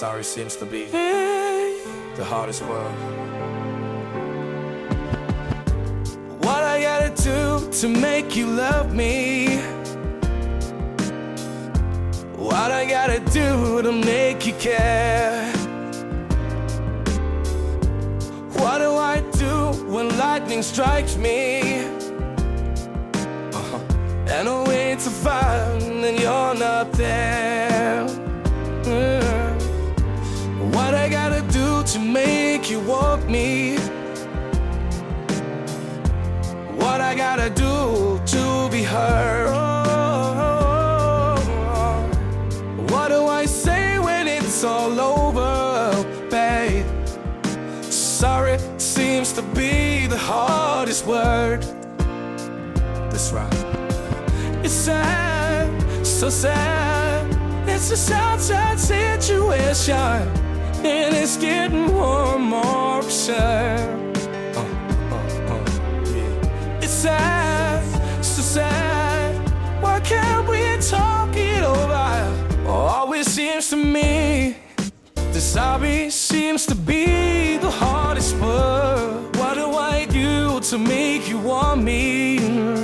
Sorry seems to be the hardest word. What I gotta do to make you love me? What I gotta do to make you care? What do I do when lightning strikes me? And I wait to find that you're not there. What I gotta do to make you want me? What I gotta do to be heard? What do I say when it's all over, babe? Sorry seems to be the hardest word. That's right. It's sad, so sad. It's a sad, sad situation, and it's getting more and more absurd. It's sad, so sad. Why can't we talk it over? Always seems to me that sorry seems to be the hardest word. What do I do to make you want me?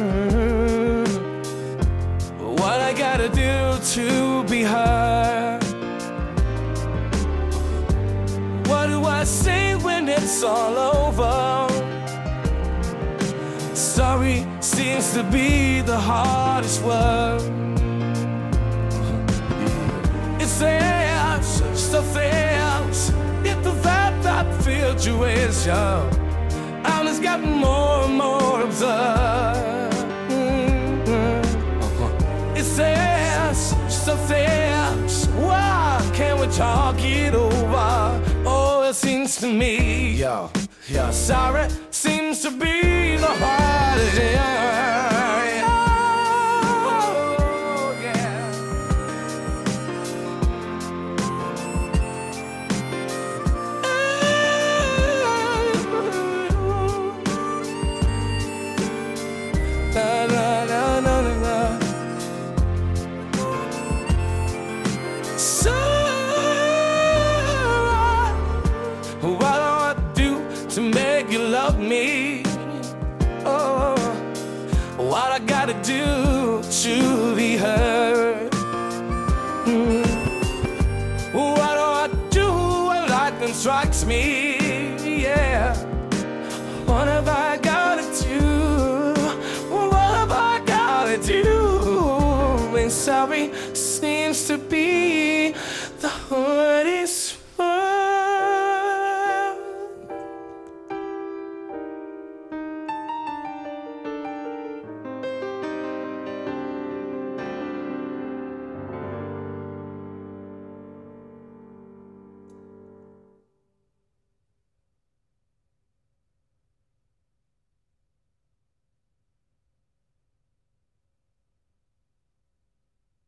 What I gotta do to be heard? What do I say when it's all over? Sorry seems to be the hardest word. It says, so fails, if the fact that situation, and it's gotten more and more absurd. It says, so fails, why can't we talk it over? Oh, it seems to me, yeah, sorry seems to be the hardest, So what do I do to make you love me? Oh, what I gotta do to be heard? What do I do when lightning strikes me?